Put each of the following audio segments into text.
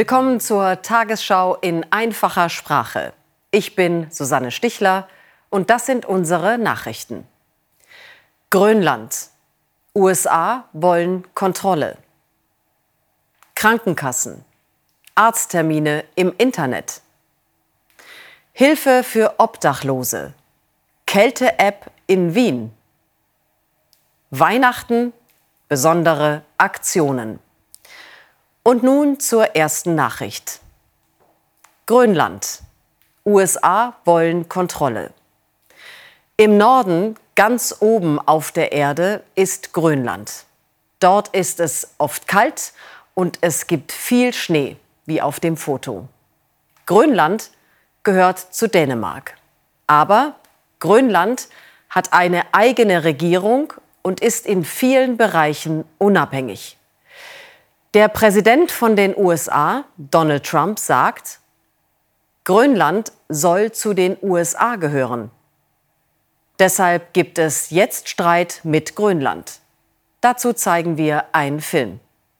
Willkommen zur Tagesschau in einfacher Sprache. Ich bin Susanne Stichler und das sind unsere Nachrichten. Grönland. USA wollen Kontrolle. Krankenkassen. Arzttermine im Internet. Hilfe für Obdachlose. Kälte-App in Wien. Weihnachten. Besondere Aktionen. Und nun zur ersten Nachricht. Grönland. USA wollen Kontrolle. Im Norden, ganz oben auf der Erde, ist Grönland. Dort ist es oft kalt und es gibt viel Schnee, wie auf dem Foto. Grönland gehört zu Dänemark. Aber Grönland hat eine eigene Regierung und ist in vielen Bereichen unabhängig. Der Präsident von den USA, Donald Trump, sagt, Grönland soll zu den USA gehören. Deshalb gibt es jetzt Streit mit Grönland. Dazu zeigen wir einen Film.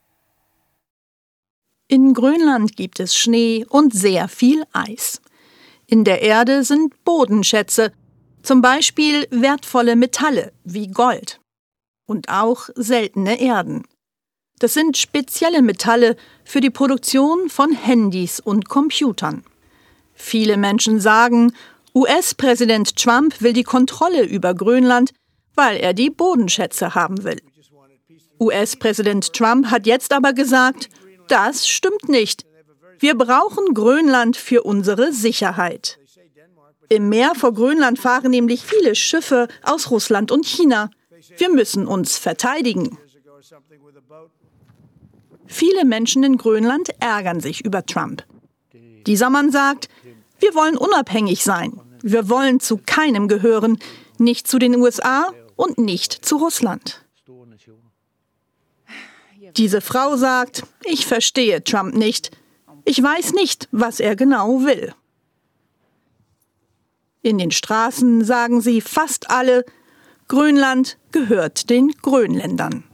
In Grönland gibt es Schnee und sehr viel Eis. In der Erde sind Bodenschätze, zum Beispiel wertvolle Metalle wie Gold. Und auch seltene Erden. Das sind spezielle Metalle für die Produktion von Handys und Computern. Viele Menschen sagen, US-Präsident Trump will die Kontrolle über Grönland, weil er die Bodenschätze haben will. US-Präsident Trump hat jetzt aber gesagt, das stimmt nicht. Wir brauchen Grönland für unsere Sicherheit. Im Meer vor Grönland fahren nämlich viele Schiffe aus Russland und China. Wir müssen uns verteidigen. Viele Menschen in Grönland ärgern sich über Trump. Dieser Mann sagt, wir wollen unabhängig sein. Wir wollen zu keinem gehören, nicht zu den USA und nicht zu Russland. Diese Frau sagt, ich verstehe Trump nicht. Ich weiß nicht, was er genau will. In den Straßen sagen sie fast alle, Grönland gehört den Grönländern.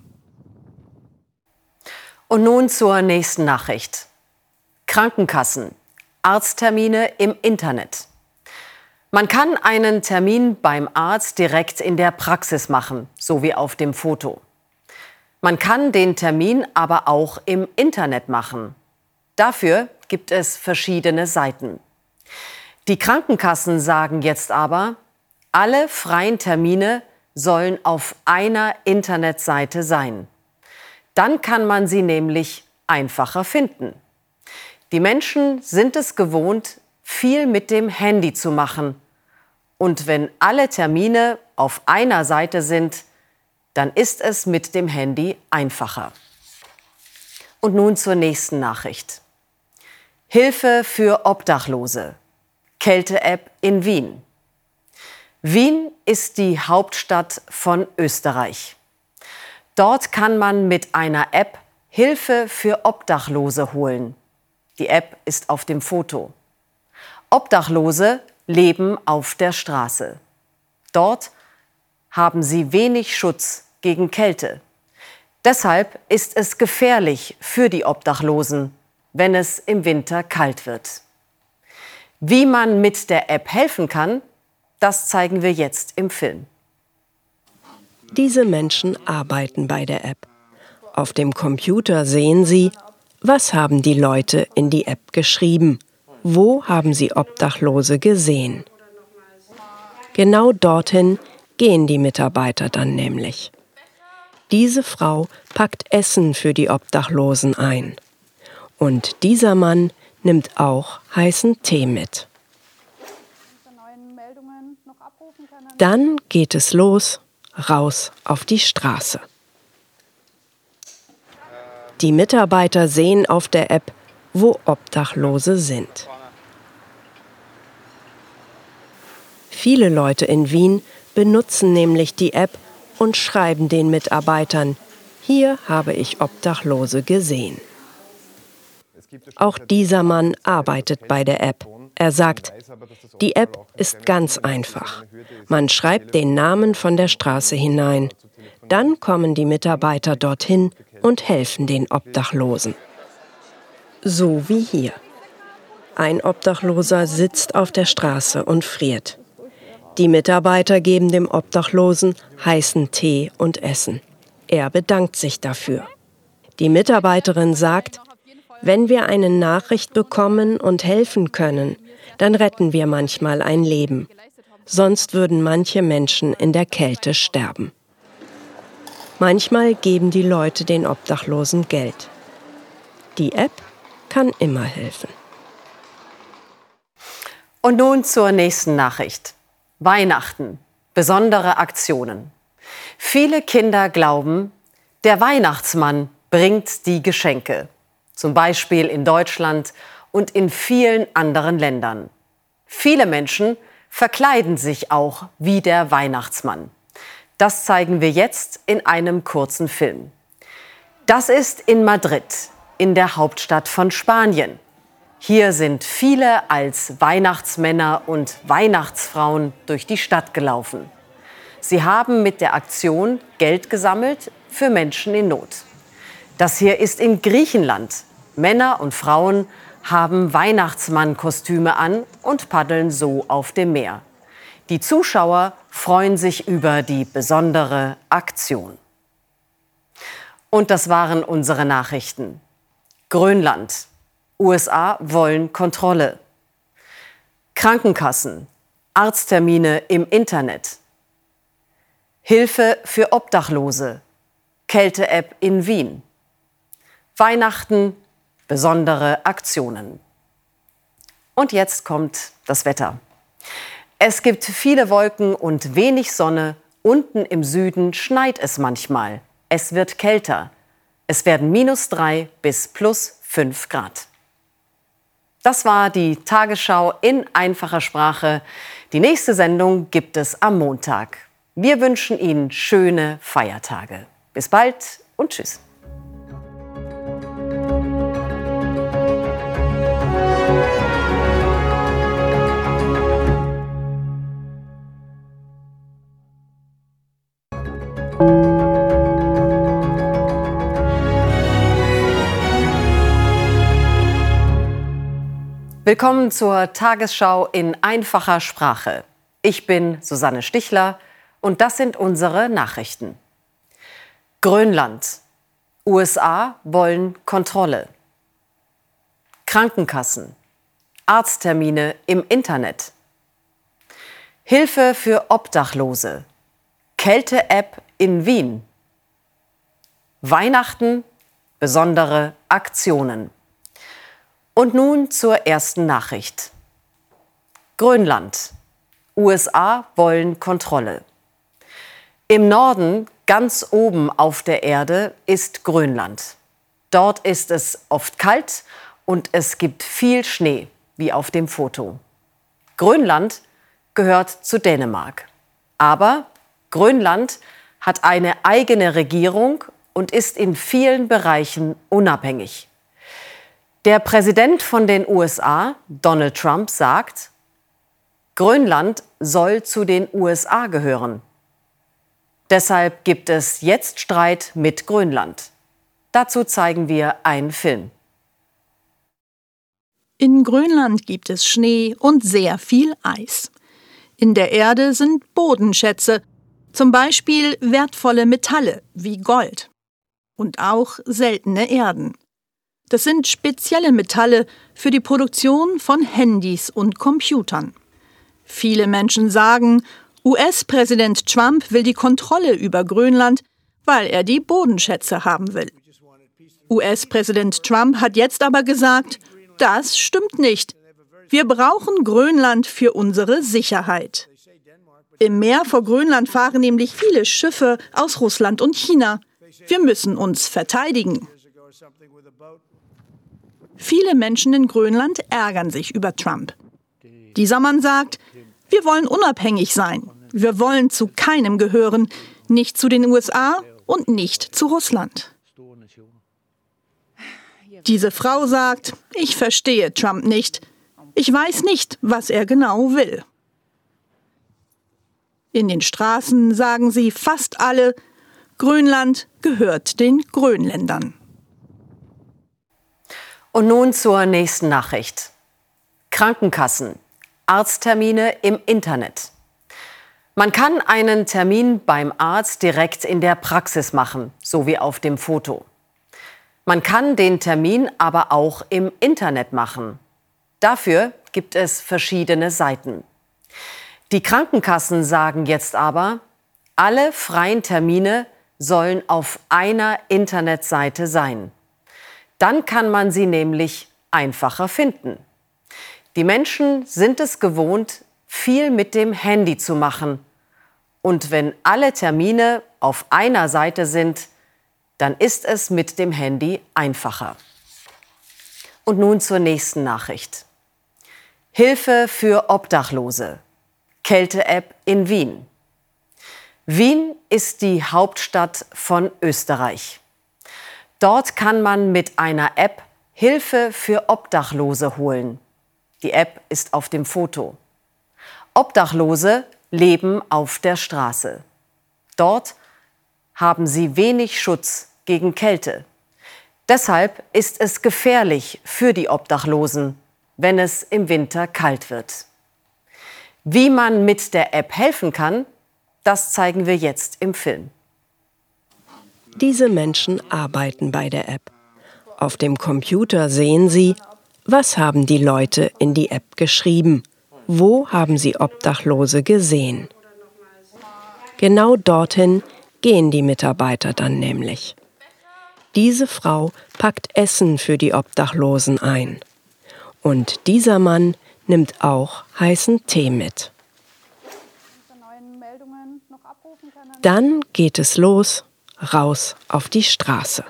Und nun zur nächsten Nachricht. Krankenkassen. Arzttermine im Internet. Man kann einen Termin beim Arzt direkt in der Praxis machen, so wie auf dem Foto. Man kann den Termin aber auch im Internet machen. Dafür gibt es verschiedene Seiten. Die Krankenkassen sagen jetzt aber, alle freien Termine sollen auf einer Internetseite sein. Dann kann man sie nämlich einfacher finden. Die Menschen sind es gewohnt, viel mit dem Handy zu machen. Und wenn alle Termine auf einer Seite sind, dann ist es mit dem Handy einfacher. Und nun zur nächsten Nachricht. Hilfe für Obdachlose. Kälte-App in Wien. Wien ist die Hauptstadt von Österreich. Dort kann man mit einer App Hilfe für Obdachlose holen. Die App ist auf dem Foto. Obdachlose leben auf der Straße. Dort haben sie wenig Schutz gegen Kälte. Deshalb ist es gefährlich für die Obdachlosen, wenn es im Winter kalt wird. Wie man mit der App helfen kann, das zeigen wir jetzt im Film. Diese Menschen arbeiten bei der App. Auf dem Computer sehen sie, was haben die Leute in die App geschrieben? Wo haben sie Obdachlose gesehen? Genau dorthin gehen die Mitarbeiter dann nämlich. Diese Frau packt Essen für die Obdachlosen ein. Und dieser Mann nimmt auch heißen Tee mit. Dann geht es los, raus auf die Straße. Die Mitarbeiter sehen auf der App, wo Obdachlose sind. Viele Leute in Wien benutzen nämlich die App und schreiben den Mitarbeitern, hier habe ich Obdachlose gesehen. Auch dieser Mann arbeitet bei der App. Er sagt, die App ist ganz einfach. Man schreibt den Namen von der Straße hinein. Dann kommen die Mitarbeiter dorthin und helfen den Obdachlosen. So wie hier. Ein Obdachloser sitzt auf der Straße und friert. Die Mitarbeiter geben dem Obdachlosen heißen Tee und Essen. Er bedankt sich dafür. Die Mitarbeiterin sagt, wenn wir eine Nachricht bekommen und helfen können, dann retten wir manchmal ein Leben. Sonst würden manche Menschen in der Kälte sterben. Manchmal geben die Leute den Obdachlosen Geld. Die App kann immer helfen. Und nun zur nächsten Nachricht. Weihnachten. Besondere Aktionen. Viele Kinder glauben, der Weihnachtsmann bringt die Geschenke. Zum Beispiel in Deutschland und in vielen anderen Ländern. Viele Menschen verkleiden sich auch wie der Weihnachtsmann. Das zeigen wir jetzt in einem kurzen Film. Das ist in Madrid, in der Hauptstadt von Spanien. Hier sind viele als Weihnachtsmänner und Weihnachtsfrauen durch die Stadt gelaufen. Sie haben mit der Aktion Geld gesammelt für Menschen in Not. Das hier ist in Griechenland. Männer und Frauen haben Weihnachtsmannkostüme an und paddeln so auf dem Meer. Die Zuschauer freuen sich über die besondere Aktion. Und das waren unsere Nachrichten. Grönland. USA wollen Kontrolle. Krankenkassen. Arzttermine im Internet. Hilfe für Obdachlose. Kälte-App in Wien. Weihnachten. Besondere Aktionen. Und jetzt kommt das Wetter. Es gibt viele Wolken und wenig Sonne. Unten im Süden schneit es manchmal. Es wird kälter. Es werden -3 bis +5 Grad. Das war die Tagesschau in einfacher Sprache. Die nächste Sendung gibt es am Montag. Wir wünschen Ihnen schöne Feiertage. Bis bald und tschüss. Willkommen zur Tagesschau in einfacher Sprache. Ich bin Susanne Stichler und das sind unsere Nachrichten. Grönland. USA wollen Kontrolle. Krankenkassen. Arzttermine im Internet. Hilfe für Obdachlose. Kälte-App in Wien. Weihnachten. Besondere Aktionen. Und nun zur ersten Nachricht. Grönland. USA wollen Kontrolle. Im Norden, ganz oben auf der Erde, ist Grönland. Dort ist es oft kalt und es gibt viel Schnee, wie auf dem Foto. Grönland gehört zu Dänemark. Aber Grönland hat eine eigene Regierung und ist in vielen Bereichen unabhängig. Der Präsident von den USA, Donald Trump, sagt, Grönland soll zu den USA gehören. Deshalb gibt es jetzt Streit mit Grönland. Dazu zeigen wir einen Film. In Grönland gibt es Schnee und sehr viel Eis. In der Erde sind Bodenschätze, zum Beispiel wertvolle Metalle wie Gold. Und auch seltene Erden. Das sind spezielle Metalle für die Produktion von Handys und Computern. Viele Menschen sagen, US-Präsident Trump will die Kontrolle über Grönland, weil er die Bodenschätze haben will. US-Präsident Trump hat jetzt aber gesagt, das stimmt nicht. Wir brauchen Grönland für unsere Sicherheit. Im Meer vor Grönland fahren nämlich viele Schiffe aus Russland und China. Wir müssen uns verteidigen. Viele Menschen in Grönland ärgern sich über Trump. Dieser Mann sagt, wir wollen unabhängig sein. Wir wollen zu keinem gehören, nicht zu den USA und nicht zu Russland. Diese Frau sagt, ich verstehe Trump nicht. Ich weiß nicht, was er genau will. In den Straßen sagen sie fast alle, Grönland gehört den Grönländern. Und nun zur nächsten Nachricht. Krankenkassen, Arzttermine im Internet. Man kann einen Termin beim Arzt direkt in der Praxis machen, so wie auf dem Foto. Man kann den Termin aber auch im Internet machen. Dafür gibt es verschiedene Seiten. Die Krankenkassen sagen jetzt aber, alle freien Termine sollen auf einer Internetseite sein. Dann kann man sie nämlich einfacher finden. Die Menschen sind es gewohnt, viel mit dem Handy zu machen. Und wenn alle Termine auf einer Seite sind, dann ist es mit dem Handy einfacher. Und nun zur nächsten Nachricht. Hilfe für Obdachlose. Kälte-App in Wien. Wien ist die Hauptstadt von Österreich. Dort kann man mit einer App Hilfe für Obdachlose holen. Die App ist auf dem Foto. Obdachlose leben auf der Straße. Dort haben sie wenig Schutz gegen Kälte. Deshalb ist es gefährlich für die Obdachlosen, wenn es im Winter kalt wird. Wie man mit der App helfen kann, das zeigen wir jetzt im Film. Diese Menschen arbeiten bei der App. Auf dem Computer sehen sie, was haben die Leute in die App geschrieben? Wo haben sie Obdachlose gesehen? Genau dorthin gehen die Mitarbeiter dann nämlich. Diese Frau packt Essen für die Obdachlosen ein. Und dieser Mann nimmt auch heißen Tee mit. Dann geht es los, raus auf die Straße.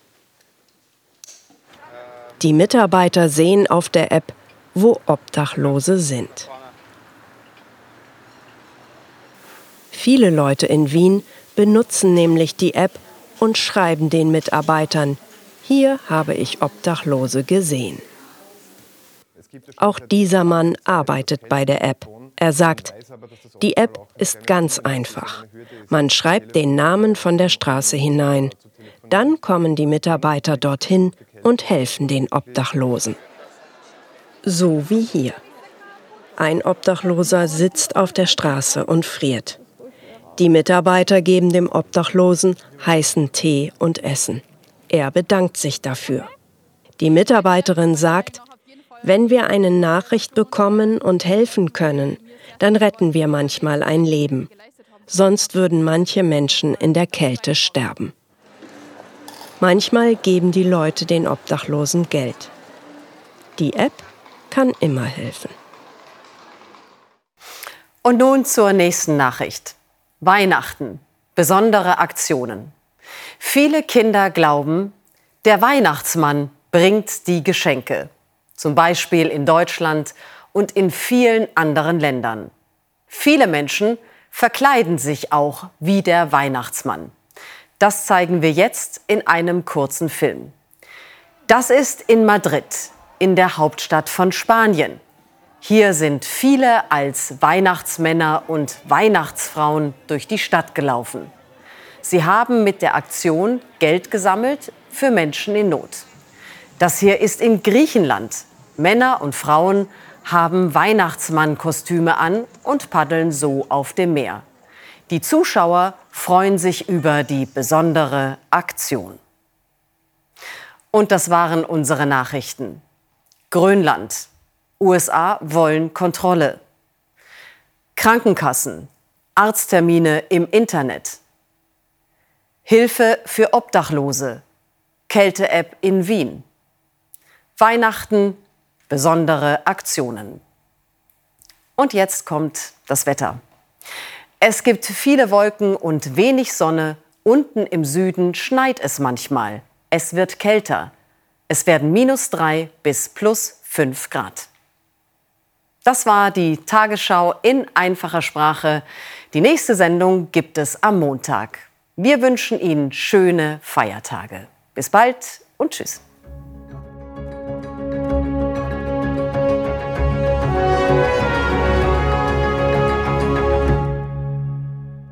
Die Mitarbeiter sehen auf der App, wo Obdachlose sind. Viele Leute in Wien benutzen nämlich die App und schreiben den Mitarbeitern, hier habe ich Obdachlose gesehen. Auch dieser Mann arbeitet bei der App. Er sagt, die App ist ganz einfach. Man schreibt den Namen von der Straße hinein. Dann kommen die Mitarbeiter dorthin und helfen den Obdachlosen. So wie hier. Ein Obdachloser sitzt auf der Straße und friert. Die Mitarbeiter geben dem Obdachlosen heißen Tee und Essen. Er bedankt sich dafür. Die Mitarbeiterin sagt, wenn wir eine Nachricht bekommen und helfen können, dann retten wir manchmal ein Leben. Sonst würden manche Menschen in der Kälte sterben. Manchmal geben die Leute den Obdachlosen Geld. Die App kann immer helfen. Und nun zur nächsten Nachricht. Weihnachten. Besondere Aktionen. Viele Kinder glauben, der Weihnachtsmann bringt die Geschenke. Zum Beispiel in Deutschland und in vielen anderen Ländern. Viele Menschen verkleiden sich auch wie der Weihnachtsmann. Das zeigen wir jetzt in einem kurzen Film. Das ist in Madrid, in der Hauptstadt von Spanien. Hier sind viele als Weihnachtsmänner und Weihnachtsfrauen durch die Stadt gelaufen. Sie haben mit der Aktion Geld gesammelt für Menschen in Not. Das hier ist in Griechenland. Männer und Frauen haben Weihnachtsmannkostüme an und paddeln so auf dem Meer. Die Zuschauer freuen sich über die besondere Aktion. Und das waren unsere Nachrichten. Grönland. USA wollen Kontrolle. Krankenkassen. Arzttermine im Internet. Hilfe für Obdachlose. Kälte-App in Wien. Weihnachten. Besondere Aktionen. Und jetzt kommt das Wetter. Es gibt viele Wolken und wenig Sonne. Unten im Süden schneit es manchmal. Es wird kälter. Es werden -3 bis +5 Grad. Das war die Tagesschau in einfacher Sprache. Die nächste Sendung gibt es am Montag. Wir wünschen Ihnen schöne Feiertage. Bis bald und tschüss.